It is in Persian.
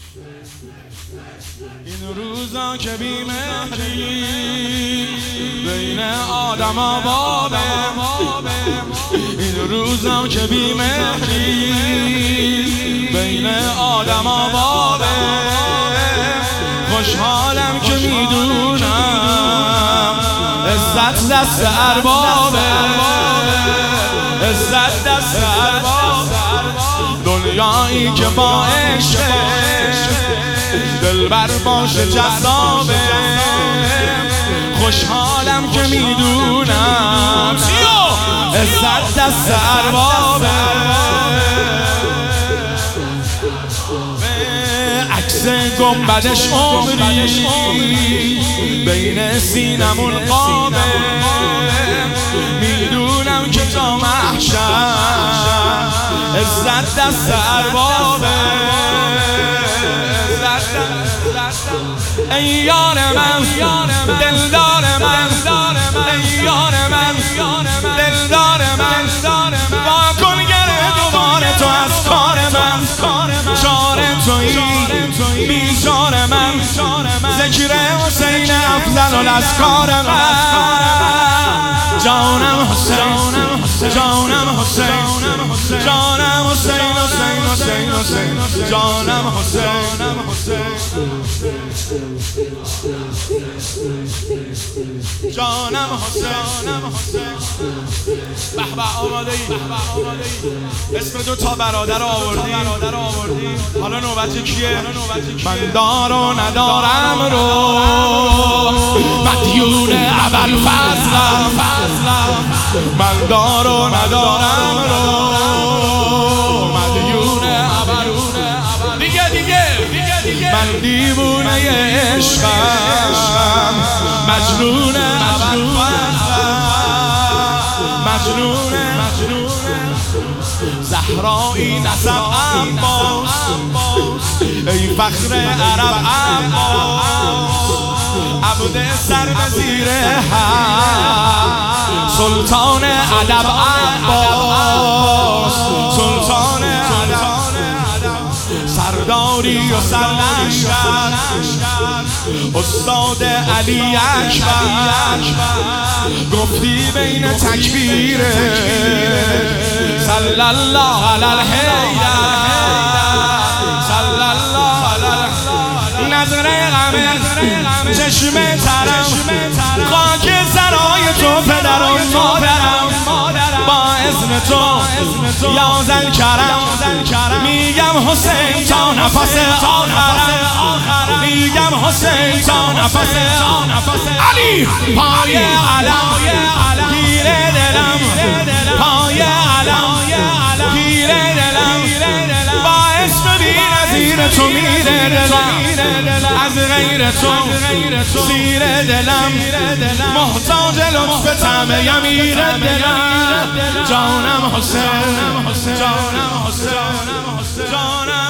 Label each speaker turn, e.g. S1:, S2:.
S1: این روزا که بی‌مهری بین آدم آبابه، این روزا که بی‌مهری بین آدم آبابه. خوشحالم که میدونم عزت دست اربابه، عزت دست اربابه. دنیایی که با عشق دلبر باشه جذابه. خوشحالم که میدونم عزت دست اربابه. عکس گنبدش عمری بین سینمون قابه. میدونم که تا محشر عزت دست اربابه. ای یار من، دلدار من، ای یار من، دلدار من، با کن گره دوباره تو از کار من. چار تویی بیچار من، ذکر حسین افضل الاسکار من. جانم حسین، جانم حسین، جانم حسین، حسین حسین حسین، جانم حسین. جانم حسین. به به آماده ای، اسم دو تا برادر آوردی. حالا نوبت کیه؟ من دار و ندارم رو مدیون ابوالفضلم. من دار و ندارم رو مدیون ابوالفضلم. دیگه من دیوونه عشقم، مجنون ابوالفضلم، مجنون زهرایی نسب عباس. ای فخر عرب عباس، عبد سر به زیر حد، سلطان ادب عباس، سلطان ادب. سرداری و سرلشکر استاد علی اکبر، گفتی بین تکبیر صلی الله علی الحیدر، صلی الله علی نظر غم چشم ترم، خاک سرای تو پدر و مادرم. با اذن تو یا ذوالکرم میگم حسین تا نفس آخرم، میگم حسین تا نفس علی. پای علم گیر دلم، پای علم گیر دلم. با اسم بی نظیر تو میره دلم، از غیر تو سیر دلم. محتاج لطف طعم یمیر دلم. جانم حسین، جانم حسین، جانم